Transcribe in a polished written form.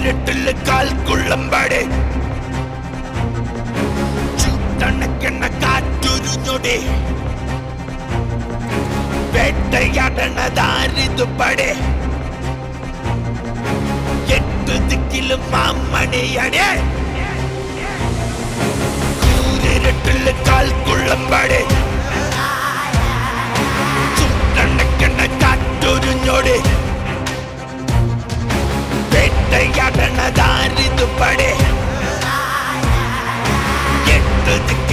കൂരിരുട്ടില് കാൽ കുള്ളമ്പടി ചുട്ടണക്കെണ്ണ കാറ്റൊരു ഞൊടി വേട്ടയാടണതാരിതുപടി എട്ടു ദിക്കിലും മാമണിയണേ കൂരിരുട്ടില് കാൽ കുള്ളമ്പടി ചുട്ടണക്കെണ്ണ കാറ്റൊരു ഞൊടി വേട്ടയാടണതാരിതുപടി എട്ടു ദിക്കിലും